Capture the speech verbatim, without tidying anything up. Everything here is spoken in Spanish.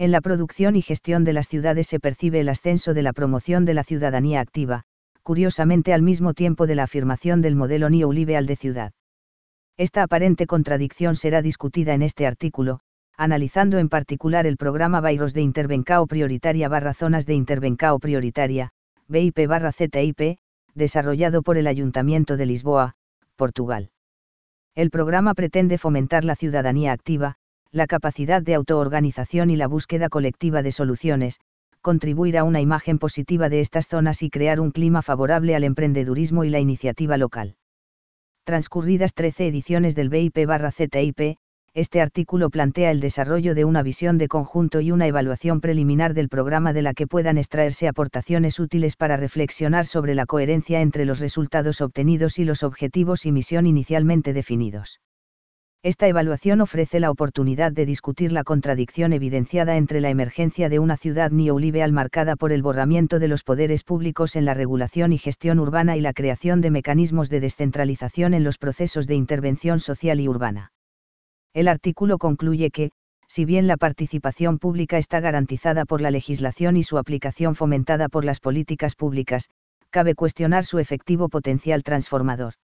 En la producción y gestión de las ciudades se percibe el ascenso de la promoción de la ciudadanía activa, curiosamente al mismo tiempo de la afirmación del modelo neoliberal de ciudad. Esta aparente contradicción será discutida en este artículo, analizando en particular el programa Bairros de Intervencao Prioritaria barra Zonas de Intervencao Prioritaria, B I P barra Z I P, desarrollado por el Ayuntamiento de Lisboa, Portugal. El programa pretende fomentar la ciudadanía activa, la capacidad de autoorganización y la búsqueda colectiva de soluciones, contribuir a una imagen positiva de estas zonas y crear un clima favorable al emprendedurismo y la iniciativa local. Transcurridas trece ediciones del B I P barra Z I P, este artículo plantea el desarrollo de una visión de conjunto y una evaluación preliminar del programa de la que puedan extraerse aportaciones útiles para reflexionar sobre la coherencia entre los resultados obtenidos y los objetivos y misión inicialmente definidos. Esta evaluación ofrece la oportunidad de discutir la contradicción evidenciada entre la emergencia de una ciudad neoliberal marcada por el borramiento de los poderes públicos en la regulación y gestión urbana y la creación de mecanismos de descentralización en los procesos de intervención social y urbana. El artículo concluye que, si bien la participación pública está garantizada por la legislación y su aplicación fomentada por las políticas públicas, cabe cuestionar su efectivo potencial transformador.